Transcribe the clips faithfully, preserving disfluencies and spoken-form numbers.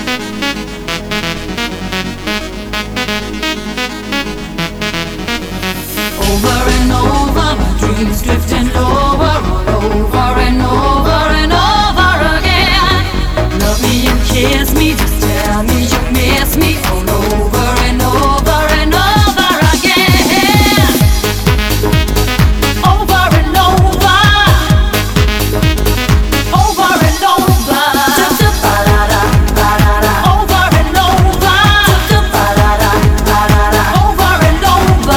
Over and over, my dreams drifting lower, all over and over and over again. Love me and kiss me, just tell me you miss me, all over and over and over again. Over and over, over and over. Ba-da-da, ba-da-da. Over and over. Ba-da-da, ba-da-da. Over and over.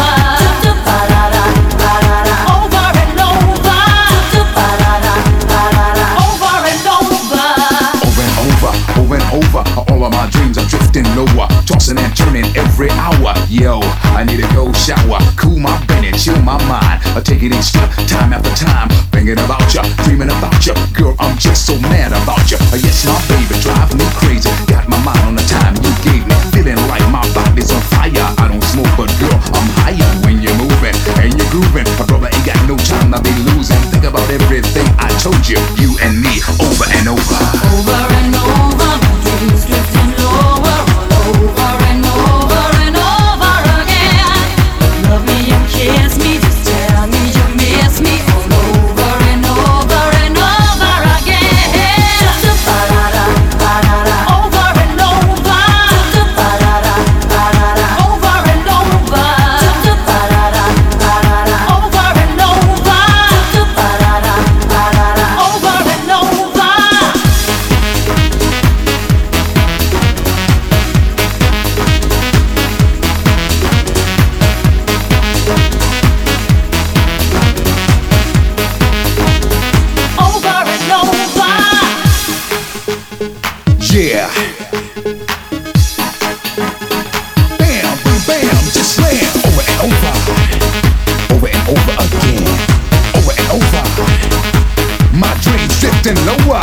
All of my dreams are drifting lower, tossing and turning every hour. Yo, I need a cold shower, cool my brain and chill my mind. I take it each step, time after time, thinking about ya, dreaming about ya. Girl, I'm just so mad about ya. Yes, my baby drive me crazy. Got my mind on the time you gave me, feeling like my body's on fire. I don't smoke, but girl, I'm higher when you're moving and you're grooving. My brother ain't got no time to be losing. Think about everything I told you, you and me, over and over, over and over. Dreams drifting lower, all over and over and over again. Love me and kiss me, just tell me you miss me, all over and over and over again. Ba-da-da, ba-da-da. Over and over. Ba-da-da, ba-da-da. Over and over. Ba-da-da, ba-da-da. Over and over. Ba-da-da, ba-da-da. Over and over. yeah. Bam, boom, bam, just slam. Over and over, over and over again, over and over. My dreams drifting lower.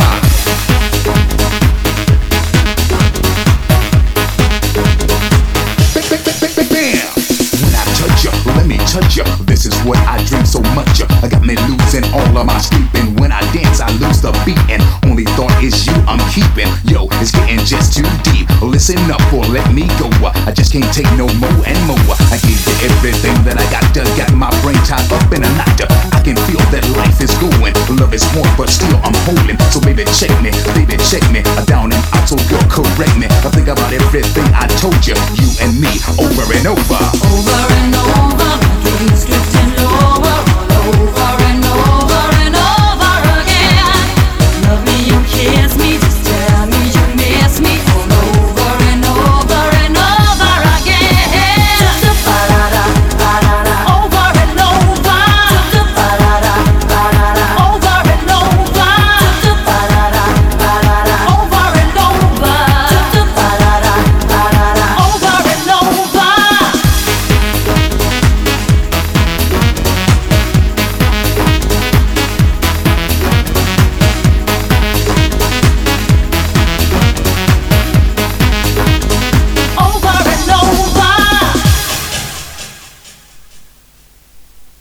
Bam, bam, bam, bam, bam. When I touch you, let me touch you. This is what I dream so much of. I got me losing all of my sleeping. When I dance, I lose the beat, and only thought is you I'm keeping. Yo, it's getting just too deep. Listen up or let me go. I just can't take no more and more. I gave you everything that I got. Done. Got my brain tied up in a knot. I can feel that life is going. Love is warm, but still I'm holding. So baby, check me, baby, check me. Down and out, so girl, correct me. I think about everything I told you, you and me, over and over, over and